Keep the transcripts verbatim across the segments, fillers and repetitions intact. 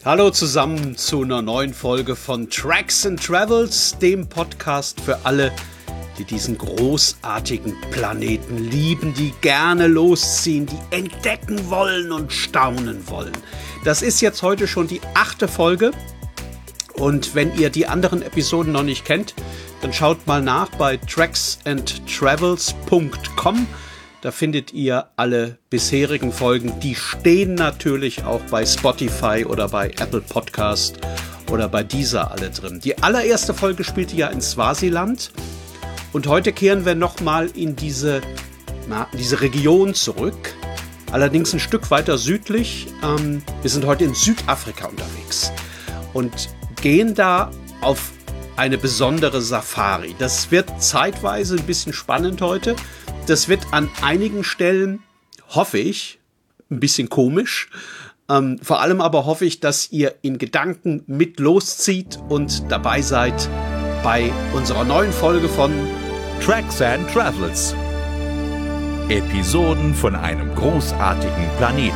Hallo zusammen zu einer neuen Folge von Tracks and Travels, dem Podcast für alle, die diesen großartigen Planeten lieben, die gerne losziehen, die entdecken wollen und staunen wollen. Das ist jetzt heute schon die achte Folge und wenn ihr die anderen Episoden noch nicht kennt, dann schaut mal nach bei tracks and travels punkt com. Da findet ihr alle bisherigen Folgen. Die stehen natürlich auch bei Spotify oder bei Apple Podcast oder bei Deezer alle drin. Die allererste Folge spielte ja in Swasiland. Und heute kehren wir nochmal in diese, na, diese Region zurück. Allerdings ein Stück weiter südlich. Ähm, wir sind heute in Südafrika unterwegs und gehen da auf eine besondere Safari. Das wird zeitweise ein bisschen spannend heute. Das wird an einigen Stellen, hoffe ich, ein bisschen komisch. Ähm, vor allem aber hoffe ich, dass ihr in Gedanken mit loszieht und dabei seid bei unserer neuen Folge von Tracks and Travels. Episoden von einem großartigen Planeten.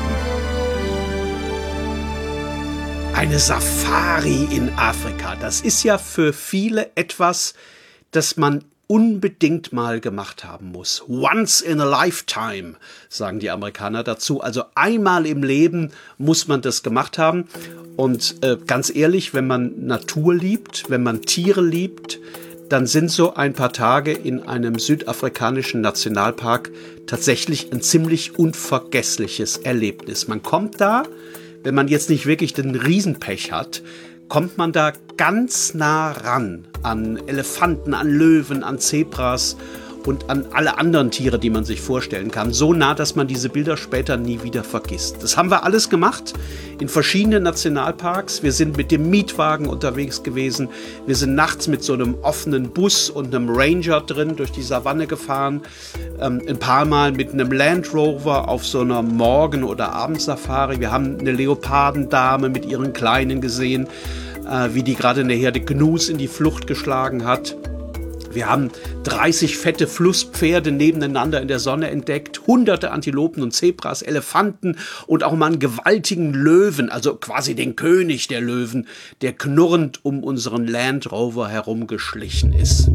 Eine Safari in Afrika. Das ist ja für viele etwas, das man unbedingt mal gemacht haben muss. Once in a lifetime, sagen die Amerikaner dazu. Also einmal im Leben muss man das gemacht haben. Und äh, ganz ehrlich, wenn man Natur liebt, wenn man Tiere liebt, dann sind so ein paar Tage in einem südafrikanischen Nationalpark tatsächlich ein ziemlich unvergessliches Erlebnis. Man kommt da, wenn man jetzt nicht wirklich den Riesenpech hat, kommt man da ganz nah ran an Elefanten, an Löwen, an Zebras und an alle anderen Tiere, die man sich vorstellen kann. So nah, dass man diese Bilder später nie wieder vergisst. Das haben wir alles gemacht in verschiedenen Nationalparks. Wir sind mit dem Mietwagen unterwegs gewesen. Wir sind nachts mit so einem offenen Bus und einem Ranger drin durch die Savanne gefahren. Ähm, ein paar Mal mit einem Land Rover auf so einer Morgen- oder Abendsafari. Wir haben eine Leopardendame mit ihren Kleinen gesehen, äh, wie die gerade eine Herde Gnus in die Flucht geschlagen hat. Wir haben dreißig fette Flusspferde nebeneinander in der Sonne entdeckt, hunderte Antilopen und Zebras, Elefanten und auch mal einen gewaltigen Löwen, also quasi den König der Löwen, der knurrend um unseren Land Rover herumgeschlichen ist.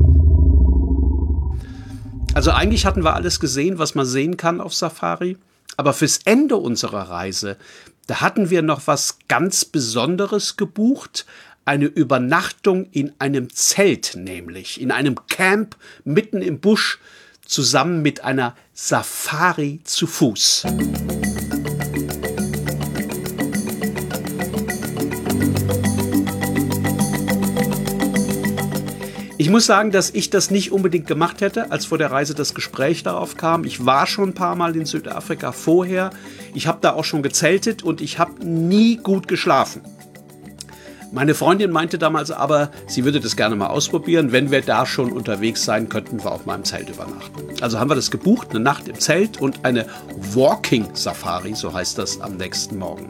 Also eigentlich hatten wir alles gesehen, was man sehen kann auf Safari, aber fürs Ende unserer Reise, da hatten wir noch was ganz Besonderes gebucht. Eine Übernachtung in einem Zelt, nämlich in einem Camp mitten im Busch, zusammen mit einer Safari zu Fuß. Ich muss sagen, dass ich das nicht unbedingt gemacht hätte, als vor der Reise das Gespräch darauf kam. Ich war schon ein paar Mal in Südafrika vorher. Ich habe da auch schon gezeltet und ich habe nie gut geschlafen. Meine Freundin meinte damals aber, sie würde das gerne mal ausprobieren. Wenn wir da schon unterwegs sein, könnten wir auch mal im Zelt übernachten. Also haben wir das gebucht, eine Nacht im Zelt und eine Walking Safari, so heißt das, am nächsten Morgen.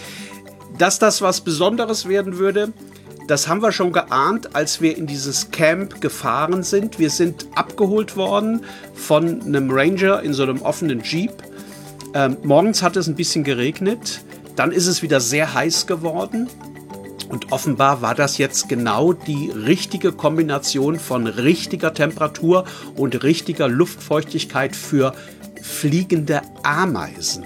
Dass das was Besonderes werden würde, das haben wir schon geahnt, als wir in dieses Camp gefahren sind. Wir sind abgeholt worden von einem Ranger in so einem offenen Jeep. Ähm, morgens hat es ein bisschen geregnet, dann ist es wieder sehr heiß geworden. Und offenbar war das jetzt genau die richtige Kombination von richtiger Temperatur und richtiger Luftfeuchtigkeit für fliegende Ameisen.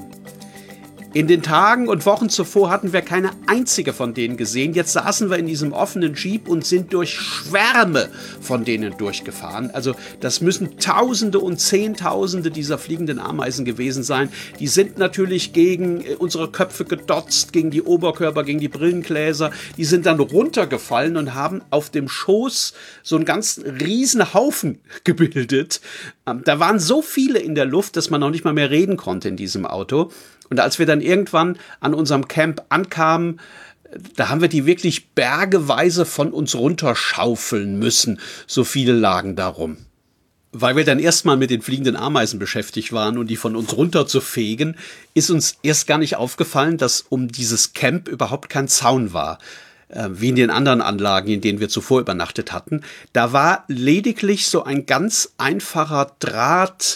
In den Tagen und Wochen zuvor hatten wir keine einzige von denen gesehen. Jetzt saßen wir in diesem offenen Jeep und sind durch Schwärme von denen durchgefahren. Also das müssen Tausende und Zehntausende dieser fliegenden Ameisen gewesen sein. Die sind natürlich gegen unsere Köpfe gedotzt, gegen die Oberkörper, gegen die Brillengläser. Die sind dann runtergefallen und haben auf dem Schoß so einen ganz riesen Haufen gebildet. Da waren so viele in der Luft, dass man noch nicht mal mehr reden konnte in diesem Auto. Und als wir dann irgendwann an unserem Camp ankamen, da haben wir die wirklich bergeweise von uns runterschaufeln müssen. So viele lagen darum. Weil wir dann erstmal mit den fliegenden Ameisen beschäftigt waren und die von uns runterzufegen, ist uns erst gar nicht aufgefallen, dass um dieses Camp überhaupt kein Zaun war. Äh, wie in den anderen Anlagen, in denen wir zuvor übernachtet hatten. Da war lediglich so ein ganz einfacher Draht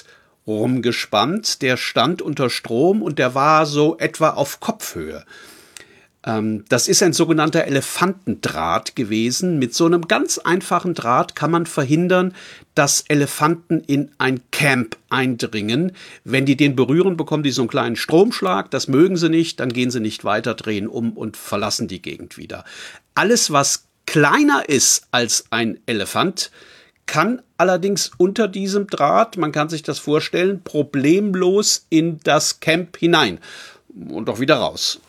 rumgespannt, der stand unter Strom und der war so etwa auf Kopfhöhe. Ähm, das ist ein sogenannter Elefantendraht gewesen. Mit so einem ganz einfachen Draht kann man verhindern, dass Elefanten in ein Camp eindringen. Wenn die den berühren, bekommen die so einen kleinen Stromschlag. Das mögen sie nicht, dann gehen sie nicht weiter, drehen um und verlassen die Gegend wieder. Alles, was kleiner ist als ein Elefant, kann allerdings unter diesem Draht, man kann sich das vorstellen, problemlos in das Camp hinein und auch wieder raus.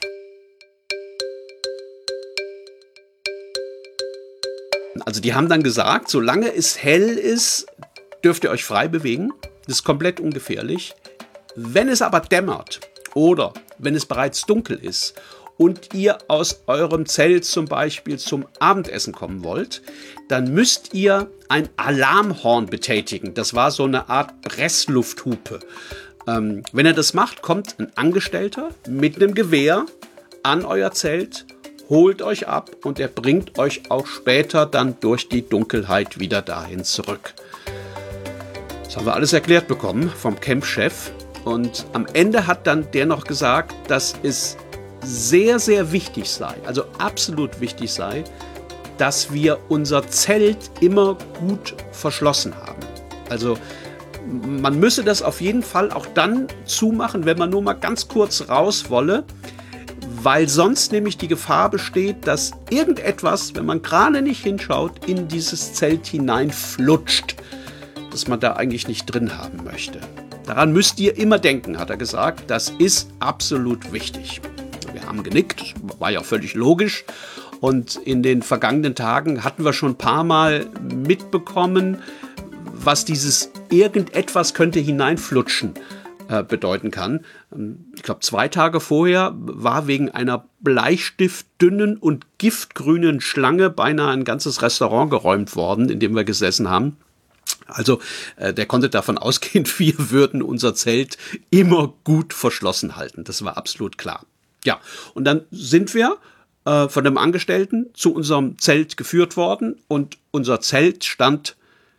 Also die haben dann gesagt, solange es hell ist, dürft ihr euch frei bewegen. Das ist komplett ungefährlich. Wenn es aber dämmert oder wenn es bereits dunkel ist und ihr aus eurem Zelt zum Beispiel zum Abendessen kommen wollt, dann müsst ihr ein Alarmhorn betätigen. Das war so eine Art Presslufthupe. Ähm, wenn ihr das macht, kommt ein Angestellter mit einem Gewehr an euer Zelt, holt euch ab und er bringt euch auch später dann durch die Dunkelheit wieder dahin zurück. Das haben wir alles erklärt bekommen vom Campchef. Und am Ende hat dann der noch gesagt, dass es sehr, sehr wichtig sei, also absolut wichtig sei, dass wir unser Zelt immer gut verschlossen haben. Also man müsse das auf jeden Fall auch dann zumachen, wenn man nur mal ganz kurz raus wolle, weil sonst nämlich die Gefahr besteht, dass irgendetwas, wenn man gerade nicht hinschaut, in dieses Zelt hineinflutscht, das man da eigentlich nicht drin haben möchte. Daran müsst ihr immer denken, hat er gesagt. Das ist absolut wichtig. Wir haben genickt, war ja völlig logisch. Und in den vergangenen Tagen hatten wir schon ein paar Mal mitbekommen, was dieses irgendetwas könnte hineinflutschen äh, bedeuten kann. Ich glaube, zwei Tage vorher war wegen einer bleistiftdünnen und giftgrünen Schlange beinahe ein ganzes Restaurant geräumt worden, in dem wir gesessen haben. Also äh, der konnte davon ausgehen, wir würden unser Zelt immer gut verschlossen halten. Das war absolut klar. Ja, und dann sind wir äh, von dem Angestellten zu unserem Zelt geführt worden und unser Zelt stand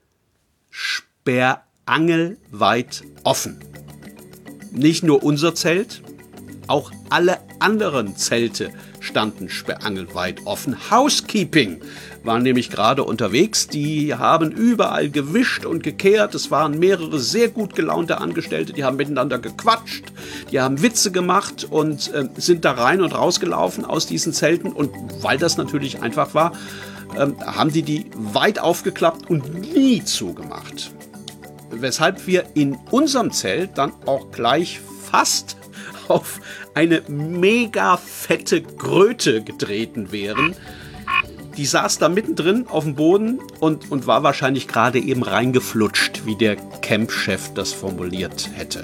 sperrangelweit offen. Nicht nur unser Zelt, auch alle anderen Zelte standen sperrangelweit offen. Housekeeping waren nämlich gerade unterwegs. Die haben überall gewischt und gekehrt. Es waren mehrere sehr gut gelaunte Angestellte, die haben miteinander gequatscht, die haben Witze gemacht und äh, sind da rein und rausgelaufen aus diesen Zelten. Und weil das natürlich einfach war, äh, haben die die weit aufgeklappt und nie zugemacht. Weshalb wir in unserem Zelt dann auch gleich fast auf eine mega fette Kröte getreten wären. Die saß da mittendrin auf dem Boden und, und war wahrscheinlich gerade eben reingeflutscht, wie der Campchef das formuliert hätte.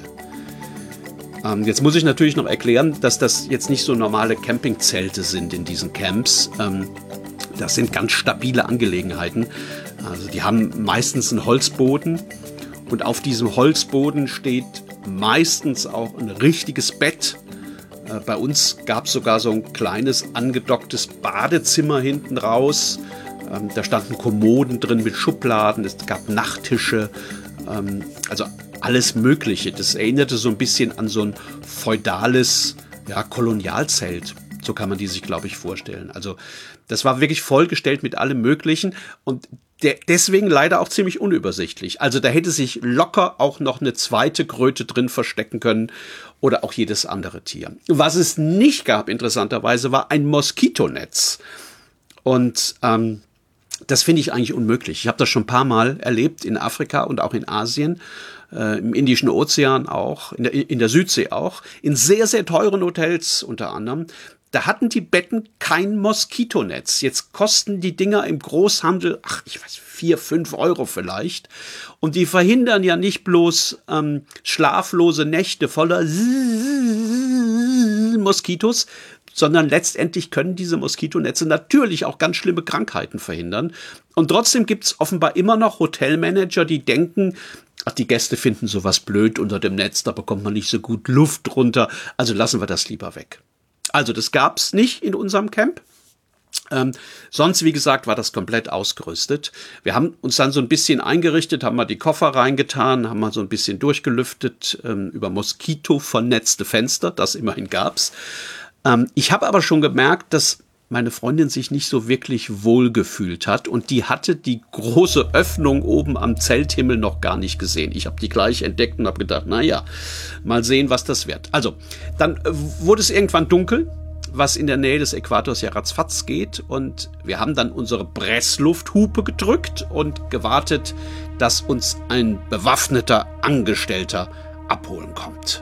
Ähm, jetzt muss ich natürlich noch erklären, dass das jetzt nicht so normale Campingzelte sind in diesen Camps. Ähm, das sind ganz stabile Angelegenheiten. Also die haben meistens einen Holzboden und auf diesem Holzboden steht meistens auch ein richtiges Bett. Äh, bei uns gab es sogar so ein kleines angedocktes Badezimmer hinten raus. Ähm, da standen Kommoden drin mit Schubladen, es gab Nachttische, ähm, also alles Mögliche. Das erinnerte so ein bisschen an so ein feudales, ja, Kolonialzelt. So kann man die sich, glaube ich, vorstellen. Also das war wirklich vollgestellt mit allem Möglichen und der, deswegen leider auch ziemlich unübersichtlich. Also da hätte sich locker auch noch eine zweite Kröte drin verstecken können oder auch jedes andere Tier. Was es nicht gab, interessanterweise, war ein Moskitonetz. Und ähm, das finde ich eigentlich unmöglich. Ich habe das schon ein paar Mal erlebt in Afrika und auch in Asien, äh, im Indischen Ozean auch, in der, in der Südsee auch, in sehr, sehr teuren Hotels unter anderem. Da hatten die Betten kein Moskitonetz. Jetzt kosten die Dinger im Großhandel, ach, ich weiß, vier, fünf Euro vielleicht. Und die verhindern ja nicht bloß ähm, schlaflose Nächte voller Moskitos, sondern letztendlich können diese Moskitonetze natürlich auch ganz schlimme Krankheiten verhindern. Und trotzdem gibt es offenbar immer noch Hotelmanager, die denken, ach, die Gäste finden sowas blöd unter dem Netz, da bekommt man nicht so gut Luft drunter, also lassen wir das lieber weg. Also das gab es nicht in unserem Camp. Ähm, sonst, wie gesagt, war das komplett ausgerüstet. Wir haben uns dann so ein bisschen eingerichtet, haben mal die Koffer reingetan, haben mal so ein bisschen durchgelüftet, ähm, über Moskito vernetzte Fenster, das immerhin gab's. Ähm, ich habe aber schon gemerkt, dass meine Freundin sich nicht so wirklich wohl gefühlt hat und die hatte die große Öffnung oben am Zelthimmel noch gar nicht gesehen. Ich habe die gleich entdeckt und habe gedacht, naja, mal sehen, was das wird. Also, dann wurde es irgendwann dunkel, was in der Nähe des Äquators ja ratzfatz geht und wir haben dann unsere Presslufthupe gedrückt und gewartet, dass uns ein bewaffneter Angestellter abholen kommt.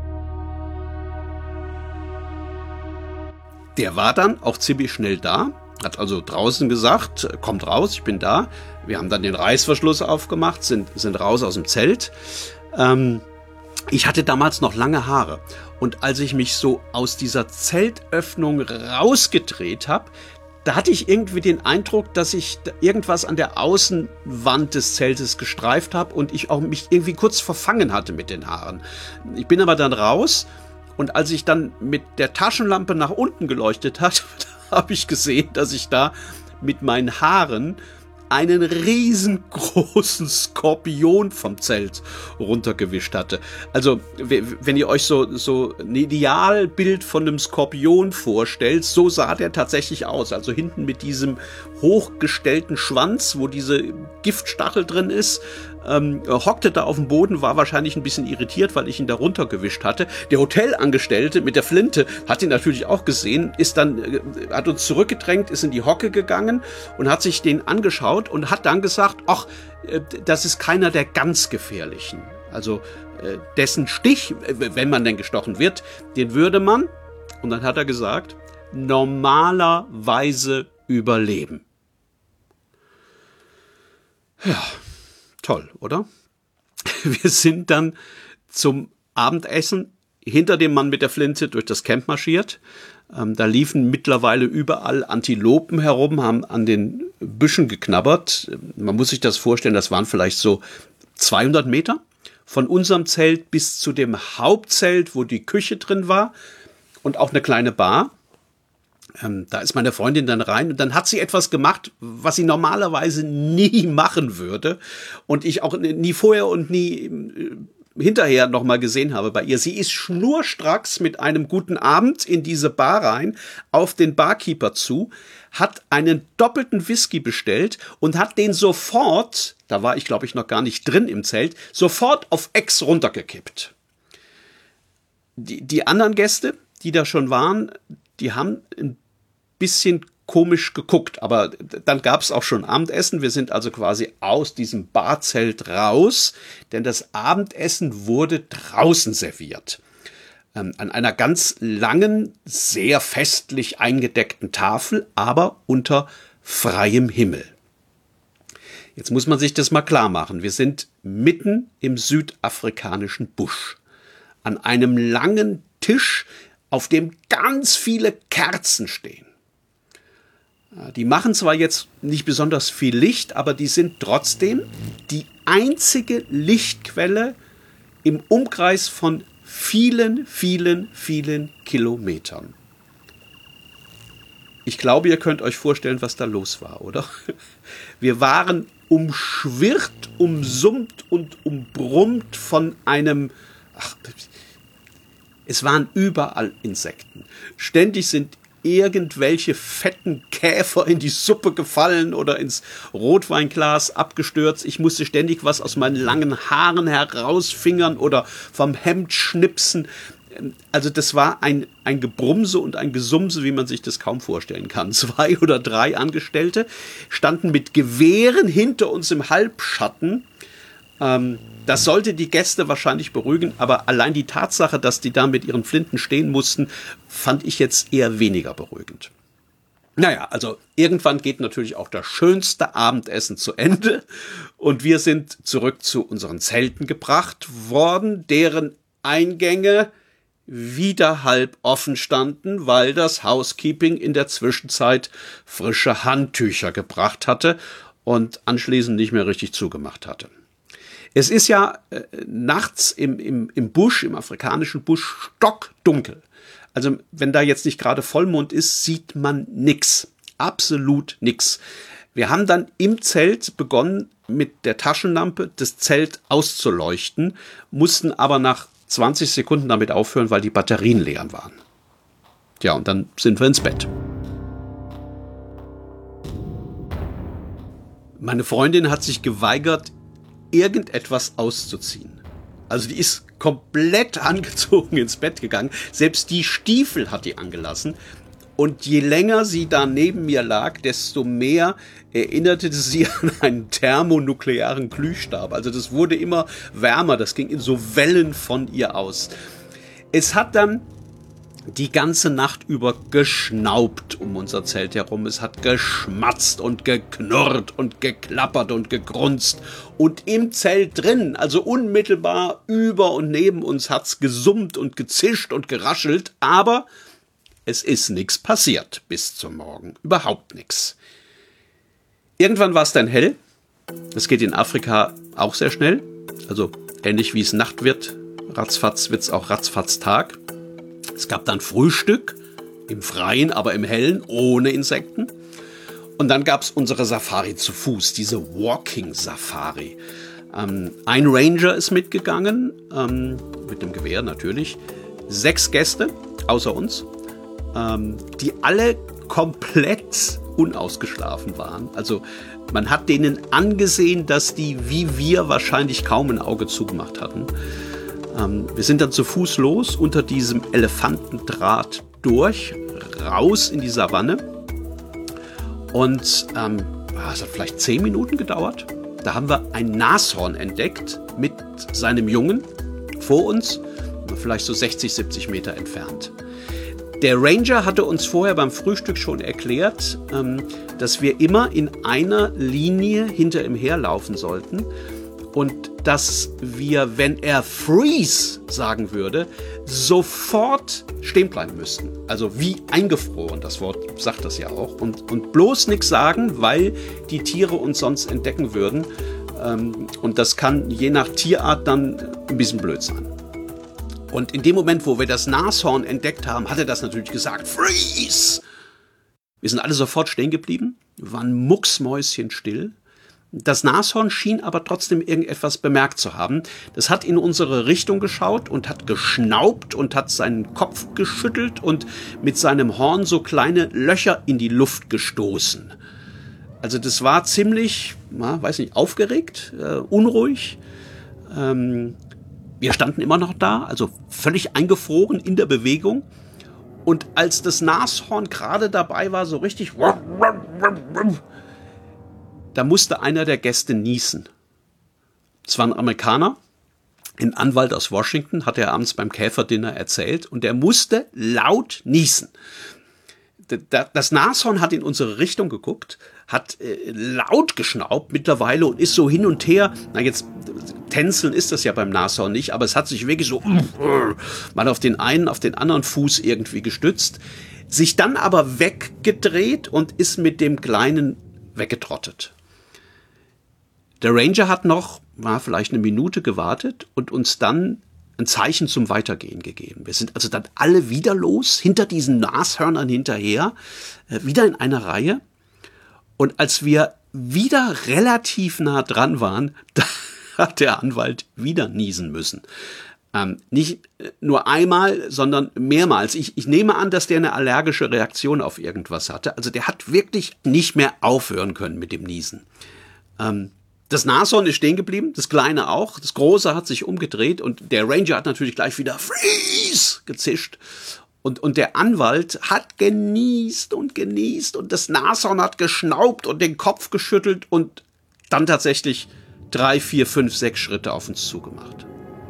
Der war dann auch ziemlich schnell da, hat also draußen gesagt, kommt raus, ich bin da. Wir haben dann den Reißverschluss aufgemacht, sind, sind raus aus dem Zelt. Ähm, ich hatte damals noch lange Haare und als ich mich so aus dieser Zeltöffnung rausgedreht habe, da hatte ich irgendwie den Eindruck, dass ich irgendwas an der Außenwand des Zeltes gestreift habe und ich auch mich irgendwie kurz verfangen hatte mit den Haaren. Ich bin aber dann raus. Und als ich dann mit der Taschenlampe nach unten geleuchtet hat, habe ich gesehen, dass ich da mit meinen Haaren einen riesengroßen Skorpion vom Zelt runtergewischt hatte. Also, wenn ihr euch so, so ein Idealbild von einem Skorpion vorstellt, so sah der tatsächlich aus. Also hinten mit diesem hochgestellten Schwanz, wo diese Giftstachel drin ist, ähm, hockte da auf dem Boden, war wahrscheinlich ein bisschen irritiert, weil ich ihn da runtergewischt hatte. Der Hotelangestellte mit der Flinte hat ihn natürlich auch gesehen, ist dann, äh, hat uns zurückgedrängt, ist in die Hocke gegangen und hat sich den angeschaut und hat dann gesagt, ach, äh, das ist keiner der ganz gefährlichen. Also äh, dessen Stich, äh, wenn man denn gestochen wird, den würde man, und dann hat er gesagt, normalerweise überleben. Ja, toll, oder? Wir sind dann zum Abendessen hinter dem Mann mit der Flinte durch das Camp marschiert. Ähm, da liefen mittlerweile überall Antilopen herum, haben an den Büschen geknabbert. Man muss sich das vorstellen, das waren vielleicht so zweihundert Meter von unserem Zelt bis zu dem Hauptzelt, wo die Küche drin war und auch eine kleine Bar. Ähm, da ist meine Freundin dann rein und dann hat sie etwas gemacht, was sie normalerweise nie machen würde und ich auch nie vorher und nie äh, hinterher noch mal gesehen habe bei ihr. Sie ist schnurstracks mit einem guten Abend in diese Bar rein, auf den Barkeeper zu, hat einen doppelten Whisky bestellt und hat den sofort, da war ich glaube ich noch gar nicht drin im Zelt, sofort auf Ex runtergekippt. Die, die anderen Gäste, die da schon waren, die haben ein bisschen komisch geguckt, aber dann gab es auch schon Abendessen. Wir sind also quasi aus diesem Barzelt raus, denn das Abendessen wurde draußen serviert. Ähm, an einer ganz langen, sehr festlich eingedeckten Tafel, aber unter freiem Himmel. Jetzt muss man sich das mal klar machen. Wir sind mitten im südafrikanischen Busch. An einem langen Tisch, auf dem ganz viele Kerzen stehen. Die machen zwar jetzt nicht besonders viel Licht, aber die sind trotzdem die einzige Lichtquelle im Umkreis von vielen, vielen, vielen Kilometern. Ich glaube, ihr könnt euch vorstellen, was da los war, oder? Wir waren umschwirrt, umsummt und umbrummt von einem... Ach, es waren überall Insekten. Ständig sind irgendwelche fetten Käfer in die Suppe gefallen oder ins Rotweinglas abgestürzt. Ich musste ständig was aus meinen langen Haaren herausfingern oder vom Hemd schnipsen. Also das war ein, ein Gebrumse und ein Gesumse, wie man sich das kaum vorstellen kann. Zwei oder drei Angestellte standen mit Gewehren hinter uns im Halbschatten. Ähm, das sollte die Gäste wahrscheinlich beruhigen, aber allein die Tatsache, dass die da mit ihren Flinten stehen mussten, fand ich jetzt eher weniger beruhigend. Naja, also irgendwann geht natürlich auch das schönste Abendessen zu Ende und wir sind zurück zu unseren Zelten gebracht worden, deren Eingänge wieder halb offen standen, weil das Housekeeping in der Zwischenzeit frische Handtücher gebracht hatte und anschließend nicht mehr richtig zugemacht hatte. Es ist ja äh, nachts im, im, im Busch, im afrikanischen Busch, stockdunkel. Also wenn da jetzt nicht gerade Vollmond ist, sieht man nix. Absolut nix. Wir haben dann im Zelt begonnen, mit der Taschenlampe das Zelt auszuleuchten, mussten aber nach zwanzig Sekunden damit aufhören, weil die Batterien leer waren. Ja, und dann sind wir ins Bett. Meine Freundin hat sich geweigert, irgendetwas auszuziehen. Also die ist komplett angezogen ins Bett gegangen. Selbst die Stiefel hat die angelassen. Und je länger sie da neben mir lag, desto mehr erinnerte sie an einen thermonuklearen Glühstab. Also das wurde immer wärmer, das ging in so Wellen von ihr aus. Es hat dann die ganze Nacht über geschnaubt um unser Zelt herum. Es hat geschmatzt und geknurrt und geklappert und gegrunzt. Und im Zelt drin, also unmittelbar über und neben uns, hat's gesummt und gezischt und geraschelt. Aber es ist nichts passiert bis zum Morgen. Überhaupt nichts. Irgendwann war es dann hell. Das geht in Afrika auch sehr schnell. Also ähnlich wie es Nacht wird, ratzfatz wird es auch ratzfatz Tag. Es gab dann Frühstück im Freien, aber im Hellen, ohne Insekten. Und dann gab es unsere Safari zu Fuß, diese Walking Safari. Ähm, ein Ranger ist mitgegangen, ähm, mit dem Gewehr natürlich. Sechs Gäste, außer uns, ähm, die alle komplett unausgeschlafen waren. Also man hat denen angesehen, dass die, wie wir, wahrscheinlich kaum ein Auge zugemacht hatten. Ähm, wir sind dann zu Fuß los, unter diesem Elefantendraht durch, raus in die Savanne. Und ähm, es hat vielleicht zehn Minuten gedauert. Da haben wir ein Nashorn entdeckt mit seinem Jungen vor uns, vielleicht so sechzig, siebzig Meter entfernt. Der Ranger hatte uns vorher beim Frühstück schon erklärt, ähm, dass wir immer in einer Linie hinter ihm herlaufen sollten und dass wir, wenn er freeze sagen würde, sofort stehen bleiben müssten. Also wie eingefroren, das Wort sagt das ja auch. Und, und bloß nichts sagen, weil die Tiere uns sonst entdecken würden. Ähm, und das kann je nach Tierart dann ein bisschen blöd sein. Und in dem Moment, wo wir das Nashorn entdeckt haben, hat er das natürlich gesagt, freeze! Wir sind alle sofort stehen geblieben, wir waren mucksmäuschenstill. Das Nashorn schien aber trotzdem irgendetwas bemerkt zu haben. Das hat in unsere Richtung geschaut und hat geschnaubt und hat seinen Kopf geschüttelt und mit seinem Horn so kleine Löcher in die Luft gestoßen. Also das war ziemlich, na, weiß nicht, aufgeregt, äh, unruhig. Ähm, wir standen immer noch da, also völlig eingefroren in der Bewegung. Und als das Nashorn gerade dabei war, so richtig, da musste einer der Gäste niesen. Es war ein Amerikaner, ein Anwalt aus Washington, hat er abends beim Käferdinner erzählt, und der musste laut niesen. Das Nashorn hat in unsere Richtung geguckt, hat äh, laut geschnaubt mittlerweile und ist so hin und her, na jetzt tänzeln ist das ja beim Nashorn nicht, aber es hat sich wirklich so mal auf den einen, auf den anderen Fuß irgendwie gestützt, sich dann aber weggedreht und ist mit dem Kleinen weggetrottet. Der Ranger hat noch, war vielleicht eine Minute gewartet und uns dann ein Zeichen zum Weitergehen gegeben. Wir sind also dann alle wieder los, hinter diesen Nashörnern hinterher, äh, wieder in einer Reihe. Und als wir wieder relativ nah dran waren, da hat der Anwalt wieder niesen müssen. Ähm, nicht nur einmal, sondern mehrmals. Ich, ich nehme an, dass der eine allergische Reaktion auf irgendwas hatte. Also der hat wirklich nicht mehr aufhören können mit dem Niesen. Ähm, Das Nashorn ist stehen geblieben, das Kleine auch. Das Große hat sich umgedreht und der Ranger hat natürlich gleich wieder Freeze gezischt. Und, und der Anwalt hat genießt und genießt und das Nashorn hat geschnaubt und den Kopf geschüttelt und dann tatsächlich drei, vier, fünf, sechs Schritte auf uns zugemacht.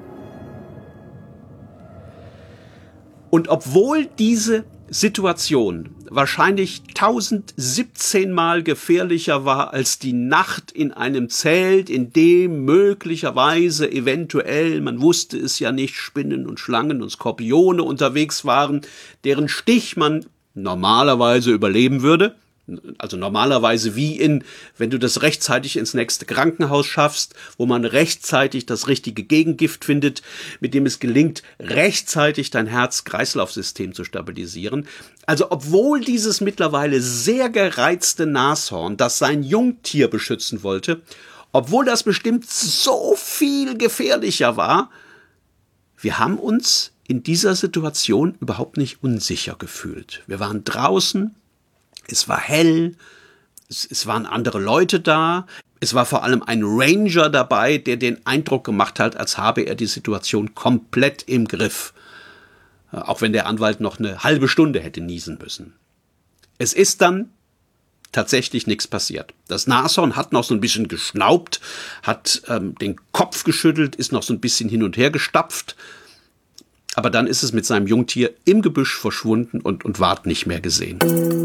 Und obwohl diese Situation wahrscheinlich tausendsiebzehn Mal gefährlicher war als die Nacht in einem Zelt, in dem möglicherweise eventuell, man wusste es ja nicht, Spinnen und Schlangen und Skorpione unterwegs waren, deren Stich man normalerweise überleben würde. Also normalerweise wie in, wenn du das rechtzeitig ins nächste Krankenhaus schaffst, wo man rechtzeitig das richtige Gegengift findet, mit dem es gelingt, rechtzeitig dein Herz-Kreislauf-System zu stabilisieren. Also obwohl dieses mittlerweile sehr gereizte Nashorn, das sein Jungtier beschützen wollte, obwohl das bestimmt so viel gefährlicher war, wir haben uns in dieser Situation überhaupt nicht unsicher gefühlt. Wir waren draußen, es war hell, es, es waren andere Leute da. Es war vor allem ein Ranger dabei, der den Eindruck gemacht hat, als habe er die Situation komplett im Griff. Auch wenn der Anwalt noch eine halbe Stunde hätte niesen müssen. Es ist dann tatsächlich nichts passiert. Das Nashorn hat noch so ein bisschen geschnaubt, hat ähm, den Kopf geschüttelt, ist noch so ein bisschen hin und her gestapft. Aber dann ist es mit seinem Jungtier im Gebüsch verschwunden und, und ward nicht mehr gesehen.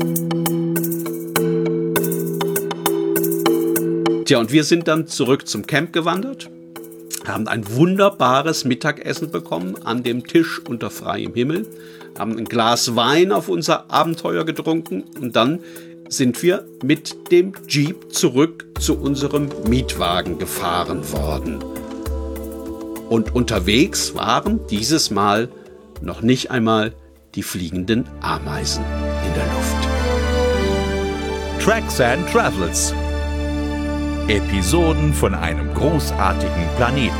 Tja, und wir sind dann zurück zum Camp gewandert, haben ein wunderbares Mittagessen bekommen an dem Tisch unter freiem Himmel, haben ein Glas Wein auf unser Abenteuer getrunken und dann sind wir mit dem Jeep zurück zu unserem Mietwagen gefahren worden. Und unterwegs waren dieses Mal noch nicht einmal die fliegenden Ameisen in der Luft. Tracks and Travels. Episoden von einem großartigen Planeten.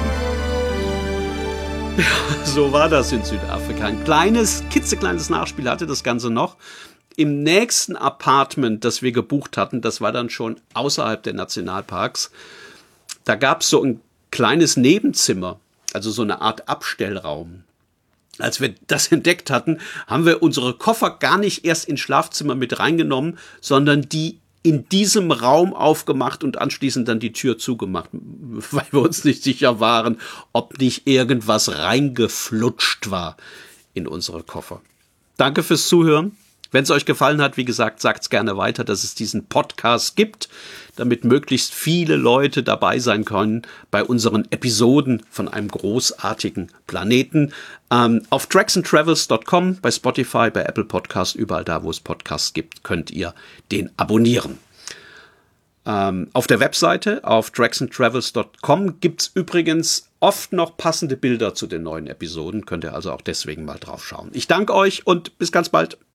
Ja, so war das in Südafrika. Ein kleines, kitzekleines Nachspiel hatte das Ganze noch. Im nächsten Apartment, das wir gebucht hatten, das war dann schon außerhalb der Nationalparks, da gab es so ein kleines Nebenzimmer, also so eine Art Abstellraum. Als wir das entdeckt hatten, haben wir unsere Koffer gar nicht erst ins Schlafzimmer mit reingenommen, sondern die in diesem Raum aufgemacht und anschließend dann die Tür zugemacht, weil wir uns nicht sicher waren, ob nicht irgendwas reingeflutscht war in unsere Koffer. Danke fürs Zuhören. Wenn es euch gefallen hat, wie gesagt, sagt es gerne weiter, dass es diesen Podcast gibt, damit möglichst viele Leute dabei sein können bei unseren Episoden von einem großartigen Planeten. Ähm, auf tracks and travels dot com, bei Spotify, bei Apple Podcast, überall da, wo es Podcasts gibt, könnt ihr den abonnieren. Ähm, auf der Webseite, auf tracks and travels dot com, gibt es übrigens oft noch passende Bilder zu den neuen Episoden. Könnt ihr also auch deswegen mal drauf schauen. Ich danke euch und bis ganz bald.